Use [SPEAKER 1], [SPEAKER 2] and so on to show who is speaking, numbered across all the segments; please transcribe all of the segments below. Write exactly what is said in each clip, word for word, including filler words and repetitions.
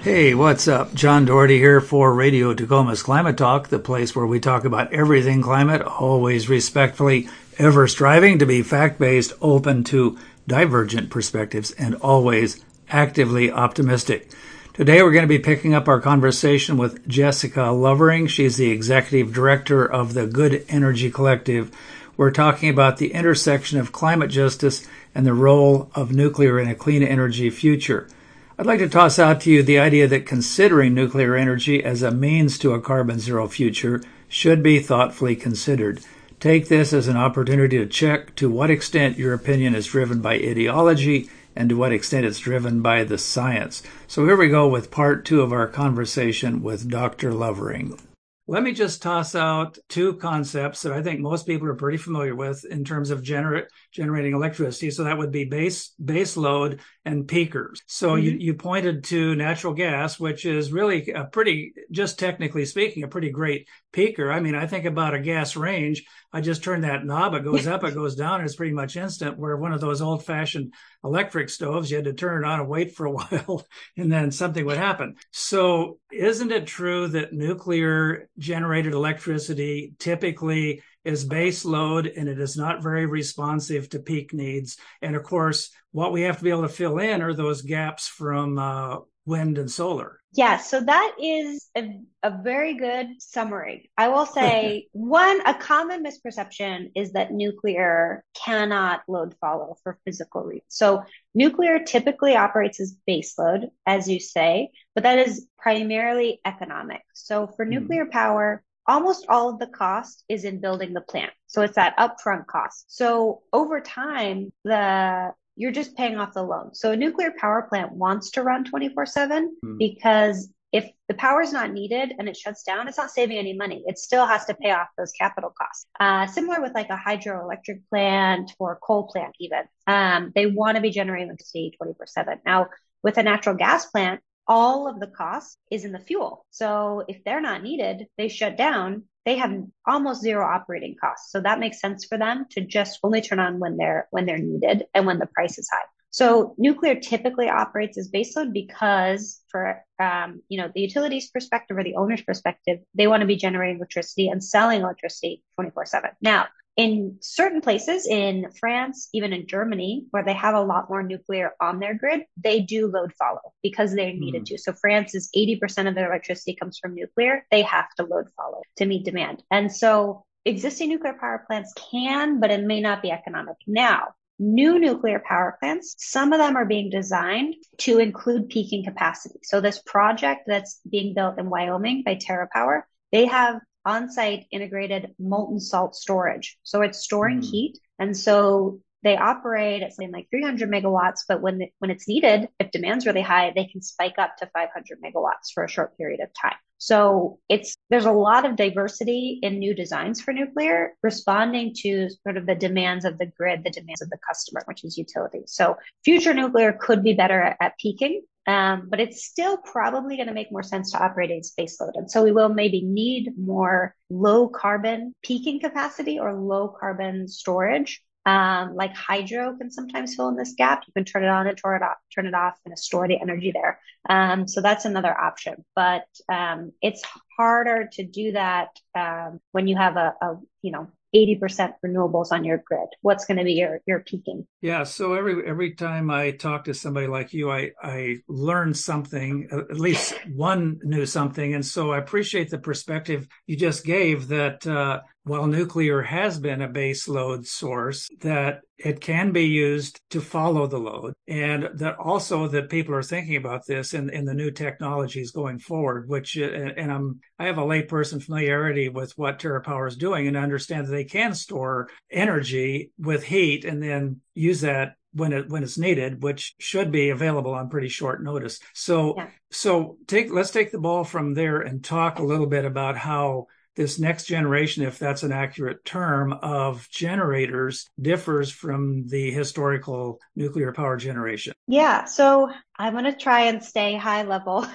[SPEAKER 1] Hey, what's up? John Doherty here for Radio Tacoma's Climate Talk, the place where we talk about everything climate, always respectfully, ever striving to be fact-based, open to divergent perspectives, and always actively optimistic. Today we're going to be picking up our conversation with Jessica Lovering. She's the executive director of the Good Energy Collective. We're talking about the intersection of climate justice and the role of nuclear in a clean energy future. I'd like to toss out to you the idea that considering nuclear energy as a means to a carbon zero future should be thoughtfully considered. Take this as an opportunity to check to what extent your opinion is driven by ideology and to what extent it's driven by the science. So here we go with part two of our conversation with Doctor Lovering. Let me just toss out two concepts that I think most people are pretty familiar with in terms of gener- generating electricity. So that would be base base load and peakers. So mm-hmm. you, you pointed to natural gas, which is really a pretty, just technically speaking, a pretty great peaker. I mean, I think about a gas range. I just turn that knob, it goes up, it goes down, and it's pretty much instant, where one of those old-fashioned electric stoves, you had to turn it on and wait for a while, and then something would happen. So isn't it true that nuclear generated electricity typically is base load and it is not very responsive to peak needs? And of course, what we have to be able to fill in are those gaps from uh, wind and solar.
[SPEAKER 2] Yeah, so that is a, a very good summary. I will say one, a common misperception is that nuclear cannot load follow for physical reasons. So nuclear typically operates as baseload, as you say, but that is primarily economic. So for mm. nuclear power, almost all of the cost is in building the plant. So it's that upfront cost. So over time, the you're just paying off the loan. So a nuclear power plant wants to run twenty-four seven mm. because if the power is not needed and it shuts down, it's not saving any money. It still has to pay off those capital costs. Uh, similar with like a hydroelectric plant or a coal plant even. Um, they want to be generating electricity twenty-four seven. Now, with a natural gas plant, all of the cost is in the fuel. So if they're not needed, they shut down. They have almost zero operating costs. So that makes sense for them to just only turn on when they're when they're needed and when the price is high. So nuclear typically operates as baseload because for um, you know the utilities perspective or the owner's perspective, they want to be generating electricity and selling electricity twenty-four seven. Now, in certain places, in France, even in Germany, where they have a lot more nuclear on their grid, they do load follow because they needed mm. to. So France is eighty percent of their electricity comes from nuclear. They have to load follow to meet demand. And so existing nuclear power plants can, but it may not be economic. Now, new nuclear power plants, some of them are being designed to include peaking capacity. So this project that's being built in Wyoming by TerraPower, they have on-site integrated molten salt storage. So it's storing mm. heat. And so they operate at something like three hundred megawatts, but when the, when it's needed, if demand's really high, they can spike up to five hundred megawatts for a short period of time. So it's there's a lot of diversity in new designs for nuclear, responding to sort of the demands of the grid, the demands of the customer, which is utility. So future nuclear could be better at, at peaking. Um, but it's still probably going to make more sense to operate in baseload. And so we will maybe need more low carbon peaking capacity or low carbon storage. Um, like hydro can sometimes fill in this gap. You can turn it on and turn it off, turn it off and store the energy there. Um, so that's another option, but, um, it's harder to do that, um, when you have a, a, you know, eighty percent renewables on your grid. What's going to be your, your peaking?
[SPEAKER 1] Yeah. So every, every time I talk to somebody like you, I, I learn something, at least one new something. And so I appreciate the perspective you just gave that, uh, while nuclear has been a base load source, that it can be used to follow the load, and that also that people are thinking about this in, in the new technologies going forward, which, and I'm, I have a layperson familiarity with what TerraPower is doing and understand that they can store energy with heat and then use that when it, when it's needed, which should be available on pretty short notice. So, yeah. so take, let's take the ball from there and talk a little bit about how this next generation, if that's an accurate term, of generators differs from the historical nuclear power generation.
[SPEAKER 2] Yeah, so I'm going to try and stay high level,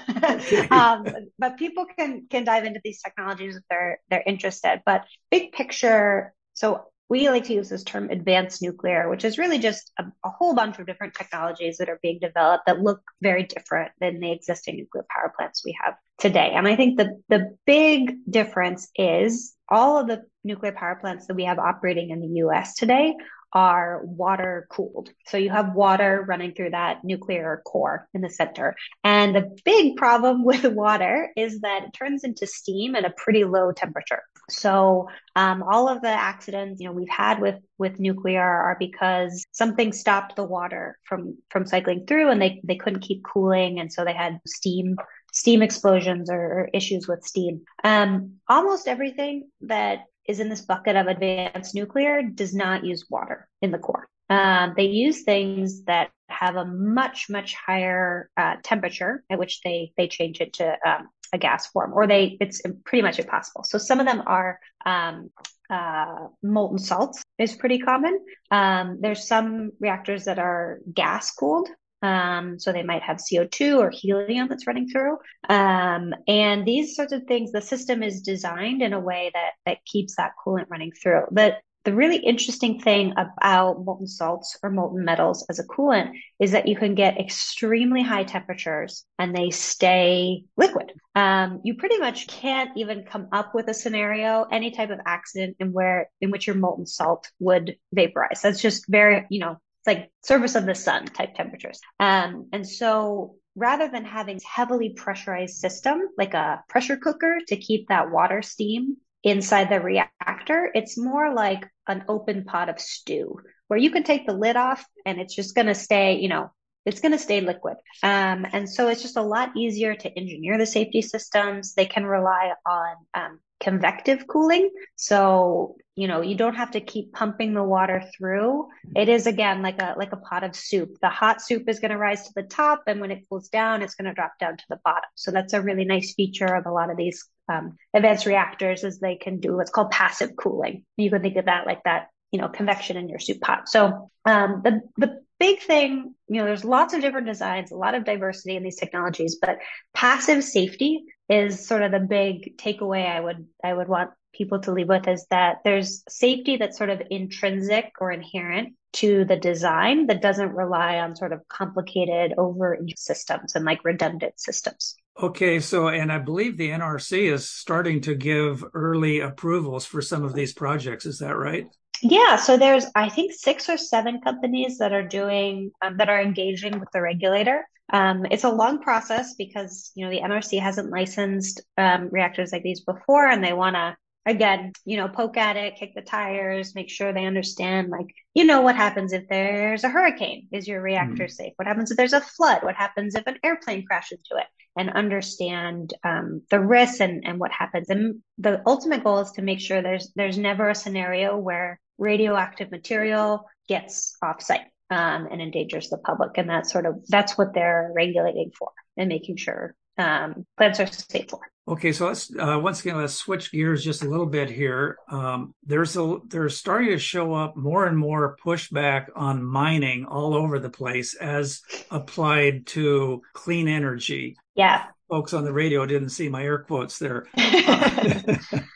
[SPEAKER 2] um, but people can can dive into these technologies if they're they're interested. But big picture, so we like to use this term advanced nuclear, which is really just a, a whole bunch of different technologies that are being developed that look very different than the existing nuclear power plants we have today. And I think the, the big difference is all of the nuclear power plants that we have operating in the U S today are water cooled. So you have water running through that nuclear core in the center. And the big problem with water is that it turns into steam at a pretty low temperature. So um, all of the accidents, you know, we've had with with nuclear are because something stopped the water from from cycling through, and they they couldn't keep cooling, and so they had steam steam explosions or, or issues with steam. Um, almost everything that is in this bucket of advanced nuclear does not use water in the core. Um, they use things that have a much, much higher uh, temperature at which they they change it to um, a gas form, or they it's pretty much impossible. So some of them are um, uh, molten salts is pretty common. Um, there's some reactors that are gas cooled. Um, so they might have C O two or helium that's running through. Um, and these sorts of things, the system is designed in a way that, that keeps that coolant running through. But the really interesting thing about molten salts or molten metals as a coolant is that you can get extremely high temperatures and they stay liquid. Um, you pretty much can't even come up with a scenario, any type of accident in where, in which your molten salt would vaporize. That's just very, you know, it's like surface of the sun type temperatures. Um, and so rather than having heavily pressurized system, like a pressure cooker to keep that water steam inside the reactor, it's more like an open pot of stew where you can take the lid off and it's just going to stay, you know, it's going to stay liquid. Um, and so it's just a lot easier to engineer the safety systems. They can rely on um, convective cooling. So, you know, you don't have to keep pumping the water through. It is, again, like a like a pot of soup. The hot soup is going to rise to the top, and when it cools down, it's going to drop down to the bottom. So that's a really nice feature of a lot of these um, advanced reactors, is they can do what's called passive cooling. You can think of that like that, you know, convection in your soup pot. So um, the the big thing, you know, there's lots of different designs, a lot of diversity in these technologies, but passive safety is sort of the big takeaway I would I would want people to leave with, is that there's safety that's sort of intrinsic or inherent to the design that doesn't rely on sort of complicated over systems and like redundant systems.
[SPEAKER 1] Okay, so, and I believe the N R C is starting to give early approvals for some of these projects. Is that right?
[SPEAKER 2] Yeah, so there's, I think, six or seven companies that are doing, um, that are engaging with the regulator. Um, it's a long process because, you know, the N R C hasn't licensed um, reactors like these before, and they want to, again, you know, poke at it, kick the tires, make sure they understand, like, you know, what happens if there's a hurricane? Is your reactor mm-hmm. safe? What happens if there's a flood? What happens if an airplane crashes into it? And understand um, the risks and, and what happens. And the ultimate goal is to make sure there's there's never a scenario where radioactive material gets off-site um, and endangers the public. And that's sort of, that's what they're regulating for and making sure um, plants are safe for.
[SPEAKER 1] Okay, so let's uh, once again let's switch gears just a little bit here. Um, there's a there's starting to show up more and more pushback on mining all over the place as applied to clean energy.
[SPEAKER 2] Yeah,
[SPEAKER 1] folks on the radio didn't see my air quotes there. Uh,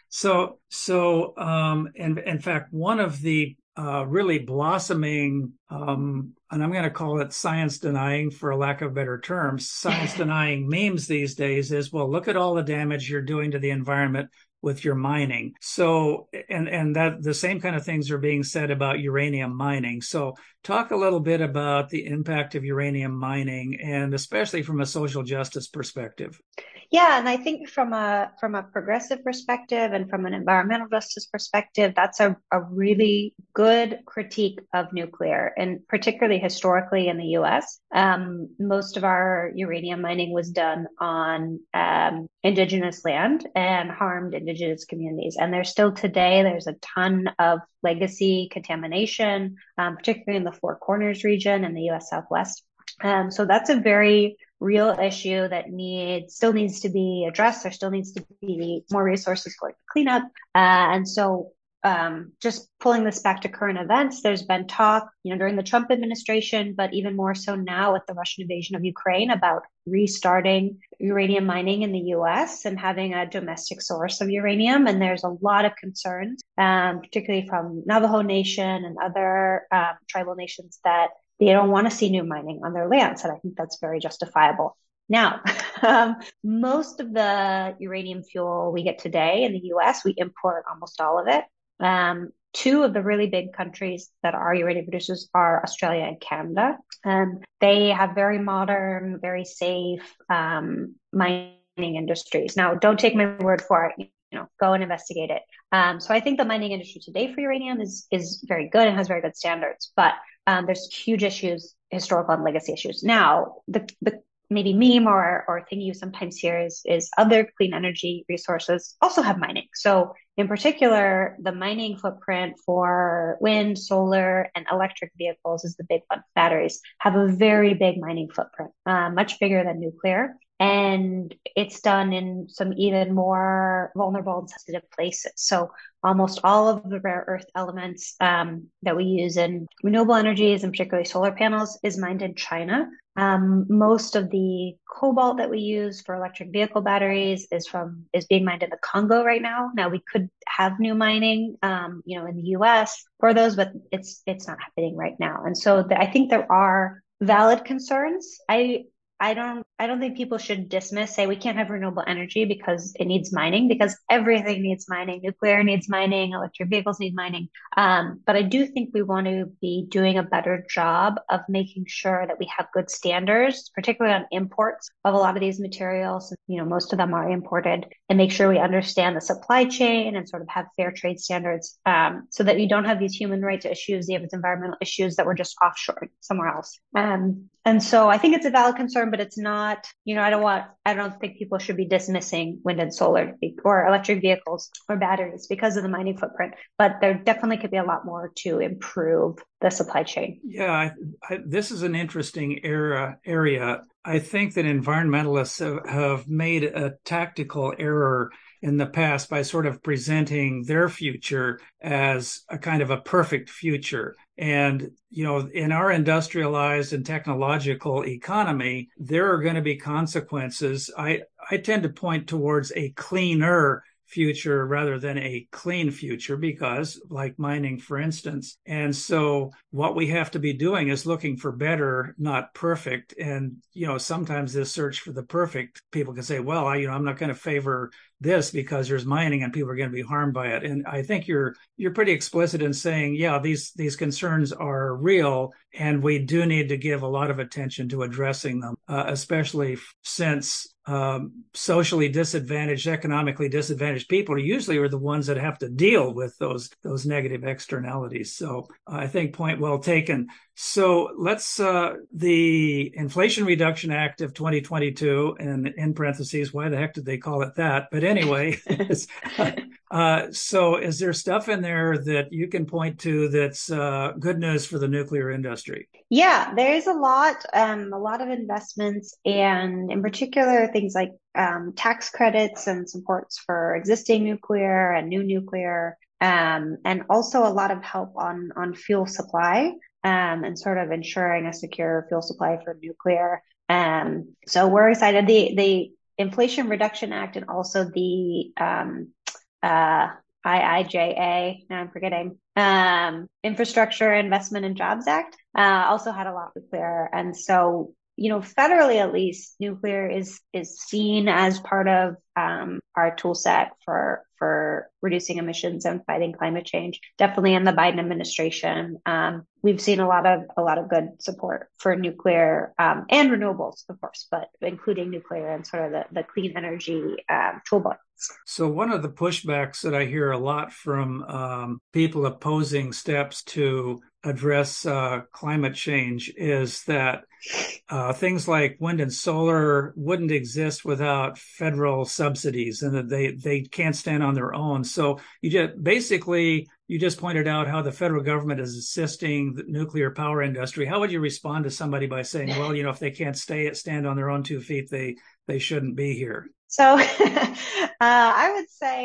[SPEAKER 1] so so um, and in fact, one of the uh, really blossoming, um, and I'm going to call it science denying for a lack of better terms, science denying memes these days is, well, look at all the damage you're doing to the environment with your mining. So, and, and that the same kind of things are being said about uranium mining. So talk a little bit about the impact of uranium mining, and especially from a social justice perspective.
[SPEAKER 2] Yeah, and I think from a from a progressive perspective and from an environmental justice perspective, that's a, a really good critique of nuclear, and particularly historically in the U S. Um, most of our uranium mining was done on um, indigenous land and harmed indigenous communities. And there's still today, there's a ton of legacy contamination, um, particularly in the Four Corners region in the U S Southwest. Um, so that's a very real issue that needs still needs to be addressed. There still needs to be more resources going to clean up. Uh, and so um, just pulling this back to current events, there's been talk, you know, during the Trump administration, but even more so now with the Russian invasion of Ukraine about restarting uranium mining in the U S and having a domestic source of uranium. And there's a lot of concerns, um, particularly from Navajo Nation and other um, tribal nations, that they don't want to see new mining on their lands. And I think that's very justifiable. Now, um, most of the uranium fuel we get today in the U S, we import almost all of it. Um, two of the really big countries that are uranium producers are Australia and Canada. Um, they have very modern, very safe um, mining industries. Now, don't take my word for it. You know, go and investigate it. Um, so I think the mining industry today for uranium is is very good and has very good standards. But um, there's huge issues, historical and legacy issues. Now, the the maybe meme or or thing you sometimes hear is is other clean energy resources also have mining. So in particular, the mining footprint for wind, solar, and electric vehicles is the big one. Batteries have a very big mining footprint, uh, much bigger than nuclear. And it's done in some even more vulnerable and sensitive places. So almost all of the rare earth elements um, that we use in renewable energies, and particularly solar panels, is mined in China. Um, most of the cobalt that we use for electric vehicle batteries is from is being mined in the Congo right now. Now we could have new mining, um, you know, in the U S for those, but it's it's not happening right now. And so the, I think there are valid concerns. I I don't I don't think people should dismiss, say we can't have renewable energy because it needs mining, because everything needs mining. Nuclear needs mining, electric vehicles need mining. Um, but I do think we want to be doing a better job of making sure that we have good standards, particularly on imports of a lot of these materials. You know, most of them are imported, and make sure we understand the supply chain and sort of have fair trade standards, um, so that you don't have these human rights issues, the environmental issues that were just offshored somewhere else. Um, and so I think it's a valid concern, but it's not, you know, I don't want, I don't think people should be dismissing wind and solar or electric vehicles or batteries because of the mining footprint, but there definitely could be a lot more to improve the supply chain.
[SPEAKER 1] Yeah, I, I, this is an interesting era, area. I think that environmentalists have, have made a tactical error in the past by sort of presenting their future as a kind of a perfect future. And, you know, in our industrialized and technological economy, there are going to be consequences. I, I tend to point towards a cleaner future rather than a clean future, because like mining, for instance. And so what we have to be doing is looking for better, not perfect. And, you know, sometimes this search for the perfect, people can say, well, I, you know, I'm not going to favor this because there's mining and people are going to be harmed by it. And I think you're you're pretty explicit in saying, yeah, these these concerns are real, and we do need to give a lot of attention to addressing them, uh, especially since um, socially disadvantaged, economically disadvantaged people are usually are the ones that have to deal with those those negative externalities. So uh, I think point well taken. So let's uh, the Inflation Reduction Act of twenty twenty-two, and in parentheses, why the heck did they call it that? But anyway, uh, so is there stuff in there that you can point to that's uh, good news for the nuclear industry?
[SPEAKER 2] Yeah, there is a lot, um, a lot of investments, and in particular things like um, tax credits and supports for existing nuclear and new nuclear, um, and also a lot of help on on fuel supply, um, and sort of ensuring a secure fuel supply for nuclear. Um, so we're excited. The the Inflation Reduction Act and also the um, uh, I I J A, now I'm forgetting, um, Infrastructure Investment and Jobs Act, uh, also had a lot of nuclear. And so, you know, federally, at least, nuclear is, is seen as part of, um, our tool set for, for reducing emissions and fighting climate change. Definitely in the Biden administration, um, we've seen a lot of, a lot of good support for nuclear, um, and renewables, of course, but including nuclear and sort of the, the clean energy, um, toolbox.
[SPEAKER 1] So one of the pushbacks that I hear a lot from um, people opposing steps to address uh, climate change is that uh, things like wind and solar wouldn't exist without federal subsidies, and that they, they can't stand on their own. So you just basically, you just pointed out how the federal government is assisting the nuclear power industry. How would you respond to somebody by saying, well, you know, if they can't stay stand on their own two feet, they they shouldn't be here?
[SPEAKER 2] So uh, I would say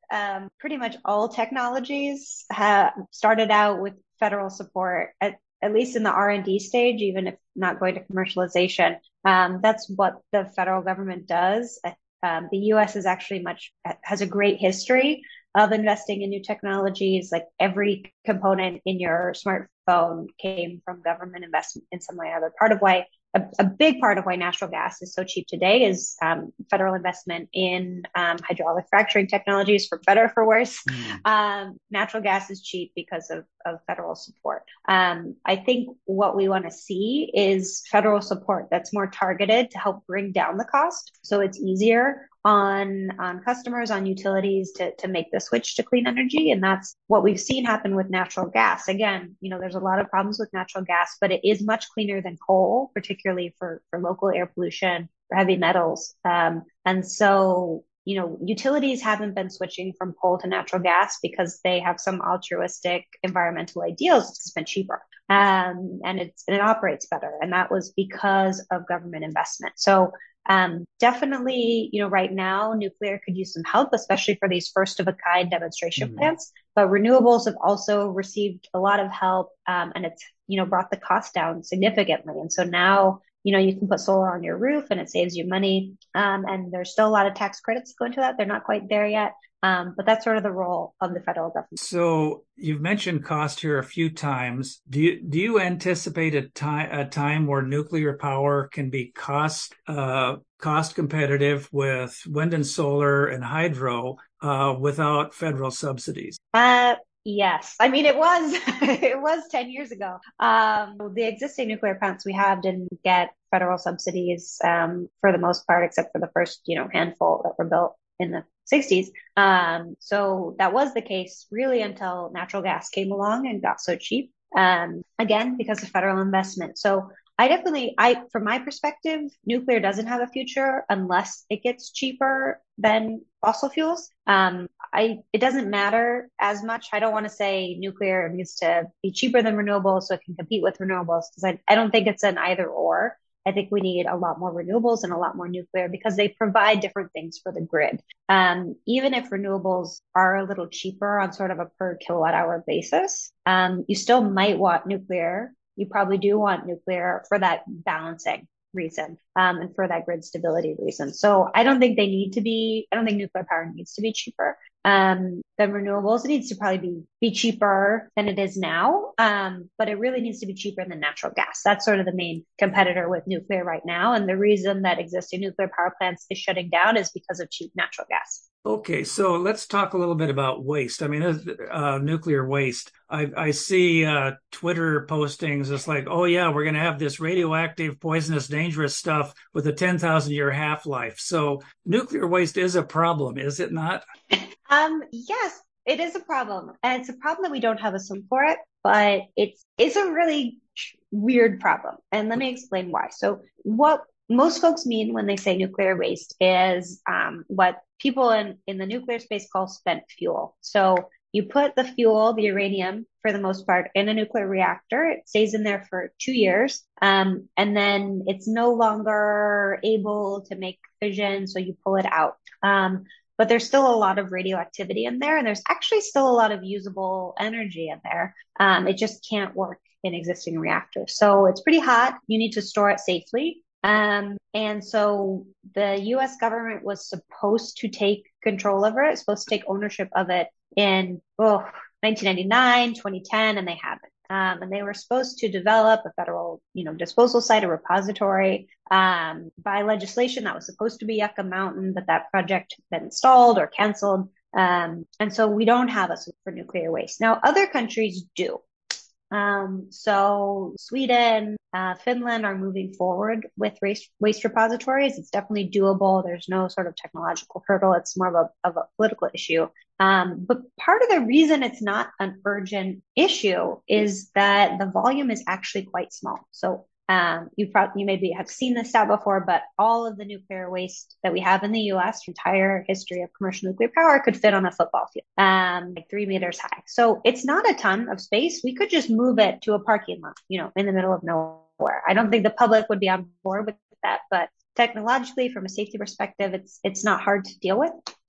[SPEAKER 2] um, pretty much all technologies have started out with federal support, at, at least in the R and D stage, even if not going to commercialization. Um, that's what the federal government does. Um, the U S is actually much, has a great history of investing in new technologies. Like every component in your smartphone came from government investment in some way or other. Part of why a, a big part of why natural gas is so cheap today is um, federal investment in um, hydraulic fracturing technologies, for better or for worse. Mm. Um, natural gas is cheap because of, of federal support. Um, I think what we want to see is federal support that's more targeted to help bring down the cost, so it's easier on on customers, on utilities to to make the switch to clean energy. And that's what we've seen happen with natural gas. Again, you know, there's a lot of problems with natural gas, but it is much cleaner than coal, particularly for for local air pollution, for heavy metals. Um, and so, you know, utilities haven't been switching from coal to natural gas because they have some altruistic environmental ideals. It's been cheaper. Um, and it's, and it operates better. And that was because of government investment. So Um, definitely, you know, right now, nuclear could use some help, especially for these first of a kind demonstration mm-hmm. plants. But renewables have also received a lot of help, um, and it's, you know, brought the cost down significantly. And so now, you know, you can put solar on your roof and it saves you money. Um, and there's still a lot of tax credits go into that. They're not quite there yet. Um, but that's sort of the role of the federal government.
[SPEAKER 1] So you've mentioned cost here a few times. Do you, do you anticipate a time, a time where nuclear power can be cost, uh, cost competitive with wind and solar and hydro, uh, without federal subsidies?
[SPEAKER 2] Uh, Yes. I mean, it was, it was ten years ago. Um, the existing nuclear plants we have didn't get federal subsidies, um, for the most part, except for the first, you know, handful that were built in the sixties. Um, so that was the case really until natural gas came along and got so cheap. Um, again, because of federal investment. So I definitely, I, from my perspective, nuclear doesn't have a future unless it gets cheaper than fossil fuels. Um, I, it doesn't matter as much. I don't want to say nuclear needs to be cheaper than renewables so it can compete with renewables, because I, I don't think it's an either or. I think we need a lot more renewables and a lot more nuclear because they provide different things for the grid. Um, even if renewables are a little cheaper on sort of a per kilowatt hour basis, um, you still might want nuclear. You probably do want nuclear for that balancing reason, um, and for that grid stability reason. So I don't think they need to be, I don't think nuclear power needs to be cheaper, um, than renewables. It needs to probably be, be cheaper than it is now. Um, but it really needs to be cheaper than natural gas. That's sort of the main competitor with nuclear right now. And the reason that existing nuclear power plants is shutting down is because of cheap natural gas.
[SPEAKER 1] Okay, so let's talk a little bit about waste. I mean, uh, nuclear waste. I, I see uh, Twitter postings. It's like, oh yeah, we're going to have this radioactive, poisonous, dangerous stuff with a ten thousand year half-life. So nuclear waste is a problem, is it not?
[SPEAKER 2] Um, yes, it is a problem. And it's a problem that we don't have a solution for it, but it's, it's a really weird problem. And let me explain why. So what most folks mean when they say nuclear waste is um, what people in, in the nuclear space call spent fuel. So you put the fuel, the uranium, for the most part, in a nuclear reactor. It stays in there for two years. Um, and then it's no longer able to make fission, so you pull it out. Um, but there's still a lot of radioactivity in there, and there's actually still a lot of usable energy in there. Um, it just can't work in existing reactors. So it's pretty hot. You need to store it safely. Um, and so the U S government was supposed to take control over it, supposed to take ownership of it in oh, nineteen ninety-nine, twenty ten, and they haven't. Um, and they were supposed to develop a federal, you know, disposal site, a repository, um, by legislation that was supposed to be Yucca Mountain, but that project has been stalled or canceled. Um, and so we don't have a solution for nuclear waste. Now, other countries do. Um, so Sweden, uh, Finland are moving forward with waste, waste repositories. It's definitely doable. There's no sort of technological hurdle. It's more of a, of a political issue. Um, but part of the reason it's not an urgent issue is that the volume is actually quite small. So Um, you probably, you maybe have seen this stat before, but all of the nuclear waste that we have in the U S, the entire history of commercial nuclear power, could fit on a football field, um, like three meters high. So it's not a ton of space. We could just move it to a parking lot, you know, in the middle of nowhere. I don't think the public would be on board with that, but technologically, from a safety perspective, it's, it's not hard to deal with.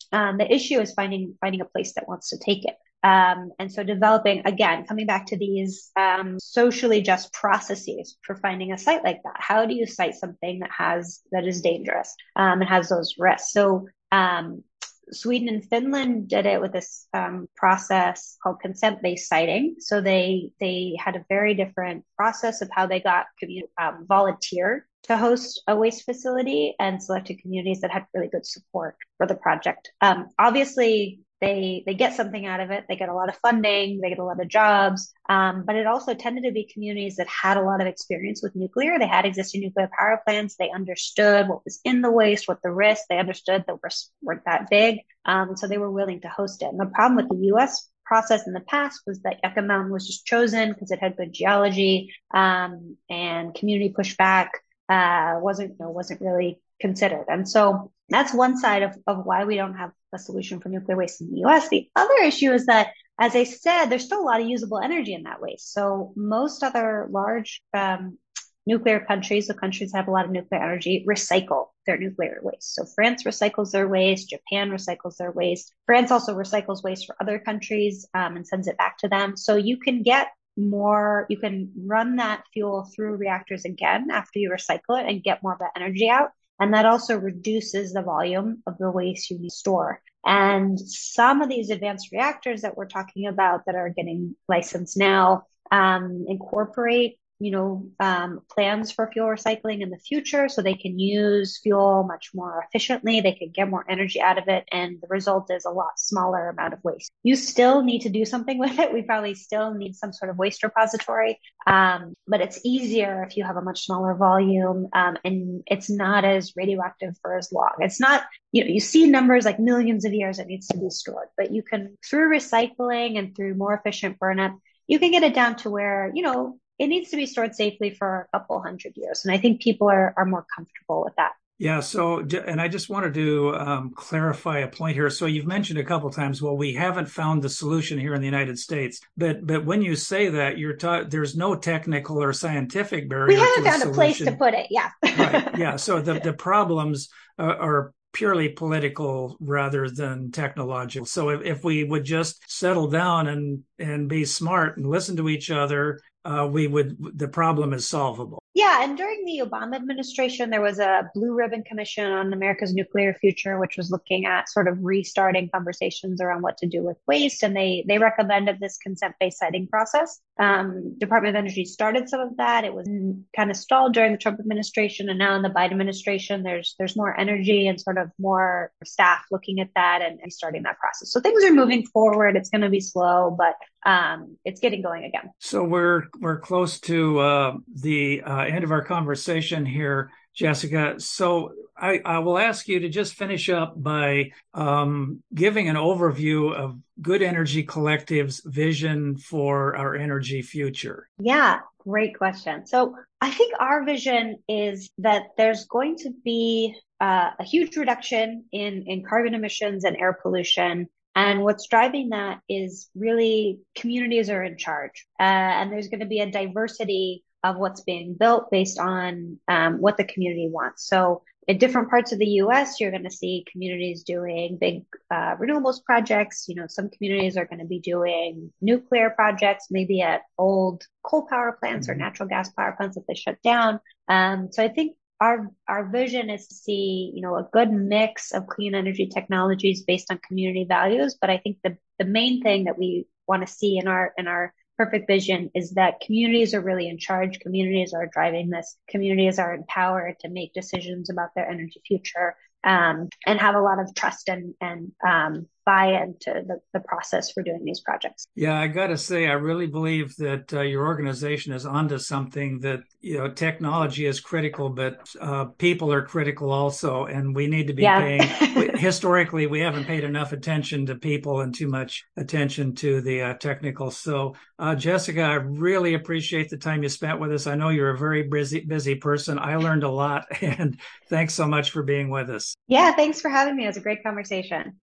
[SPEAKER 2] Um, the issue is finding finding a place that wants to take it. Um, and so developing, again, coming back to these um, socially just processes for finding a site like that. How do you cite something that has that is dangerous um, and has those risks? So um, Sweden and Finland did it with this um, process called consent-based siting. So they they had a very different process of how they got community um, volunteer to host a waste facility and selected communities that had really good support for the project. Um, obviously, they they get something out of it. They get a lot of funding. They get a lot of jobs. Um, but it also tended to be communities that had a lot of experience with nuclear. They had existing nuclear power plants. They understood what was in the waste, what the risks. They understood the risks weren't that big. Um, so they were willing to host it. And the problem with the U S process in the past was that Yucca Mountain was just chosen because it had good geology, um, and community pushback uh, wasn't, you know, wasn't really considered. And so that's one side of, of why we don't have a solution for nuclear waste in the U S. The other issue is that, as I said, there's still a lot of usable energy in that waste. So most other large um, nuclear countries, the countries that have a lot of nuclear energy, recycle their nuclear waste. So France recycles their waste, Japan recycles their waste. France also recycles waste for other countries um, and sends it back to them. So you can get more, you can run that fuel through reactors again after you recycle it and get more of that energy out. And that also reduces the volume of the waste you need to store. And some of these advanced reactors that we're talking about that are getting licensed now um, incorporate, you know, um, plans for fuel recycling in the future so they can use fuel much more efficiently. They can get more energy out of it. And the result is a lot smaller amount of waste. You still need to do something with it. We probably still need some sort of waste repository. Um, but it's easier if you have a much smaller volume, um, and it's not as radioactive for as long. It's not, you know, you see numbers like millions of years it needs to be stored, but you can, through recycling and through more efficient burnup, you can get it down to where, you know, it needs to be stored safely for a couple hundred years. And I think people are, are more comfortable with that.
[SPEAKER 1] Yeah. So, and I just wanted to um, clarify a point here. So you've mentioned a couple times, well, we haven't found the solution here in the United States. But but when you say that, you're ta- there's no technical or scientific barrier.
[SPEAKER 2] We haven't
[SPEAKER 1] to
[SPEAKER 2] found a, a place to put it. Yeah.
[SPEAKER 1] Right. Yeah. So the, the problems uh, are purely political rather than technological. So if, if we would just settle down and, and be smart and listen to each other, uh, we would, the problem is solvable.
[SPEAKER 2] Yeah, and during the Obama administration, there was a Blue Ribbon Commission on America's Nuclear Future, which was looking at sort of restarting conversations around what to do with waste. And they they recommended this consent-based siting process. Um, Department of Energy started some of that. It was kind of stalled during the Trump administration. And now in the Biden administration, there's there's more energy and sort of more staff looking at that and, and starting that process. So things are moving forward. It's going to be slow, but um, it's getting going again.
[SPEAKER 1] So we're we're close to uh, the uh, end of our conversation here, Jessica. So I, I will ask you to just finish up by um, giving an overview of Good Energy Collective's vision for our energy future.
[SPEAKER 2] Yeah, great question. So I think our vision is that there's going to be uh, a huge reduction in, in carbon emissions and air pollution. And what's driving that is really communities are in charge. Uh, and there's going to be a diversity of what's being built based on um, what the community wants. So in different parts of the U S, you're going to see communities doing big uh, renewables projects. You know, some communities are going to be doing nuclear projects, maybe at old coal power plants mm-hmm. or natural gas power plants that they shut down. Um, so I think our our vision is to see, you know, a good mix of clean energy technologies based on community values. But I think the the main thing that we want to see in our in our perfect vision is that communities are really in charge. Communities are driving this. Communities are empowered to make decisions about their energy future, um, and have a lot of trust and, and um, buy into the, the process for doing these projects.
[SPEAKER 1] Yeah, I got to say, I really believe that uh, your organization is onto something, that, you know, technology is critical, but uh, people are critical also. And we need to be yeah. paying, historically, we haven't paid enough attention to people and too much attention to the uh, technical. So, uh, Jessica, I really appreciate the time you spent with us. I know you're a very busy, busy person. I learned a lot, and thanks so much for being with us.
[SPEAKER 2] Yeah, thanks for having me. It was a great conversation.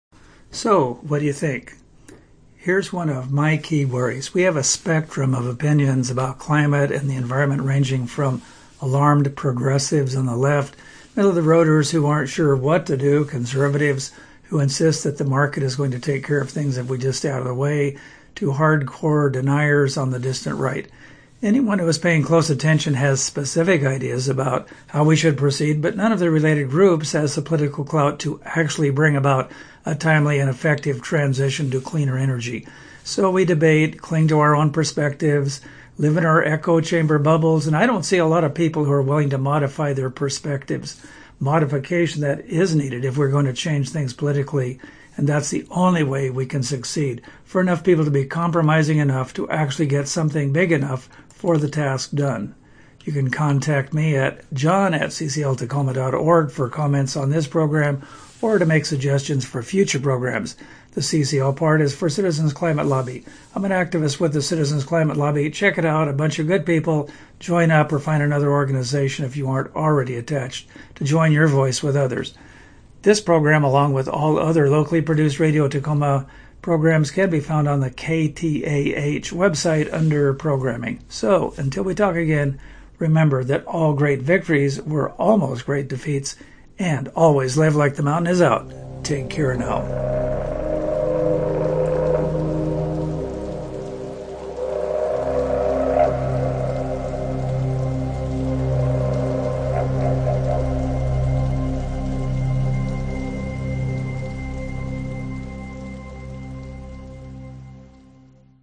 [SPEAKER 1] So, what do you think? Here's one of my key worries. We have a spectrum of opinions about climate and the environment, ranging from alarmed progressives on the left, middle of the roaders who aren't sure what to do, conservatives who insist that the market is going to take care of things if we just stay out of the way, to hardcore deniers on the distant right. Anyone who is paying close attention has specific ideas about how we should proceed, but none of the related groups has the political clout to actually bring about a timely and effective transition to cleaner energy. So we debate, cling to our own perspectives, live in our echo chamber bubbles, and I don't see a lot of people who are willing to modify their perspectives. Modification that is needed if we're going to change things politically, and that's the only way we can succeed, for enough people to be compromising enough to actually get something big enough for the task done. You can contact me at john at c c l tacoma dot org for comments on this program or to make suggestions for future programs. The C C L part is for Citizens Climate Lobby. I'm an activist with the Citizens Climate Lobby. Check it out. A bunch of good people. Join up or find another organization if you aren't already attached to join your voice with others. This program, along with all other locally produced Radio Tacoma programs, can be found on the K T A H website under programming. So, until we talk again, remember that all great victories were almost great defeats, and always live like the mountain is out. Take care now.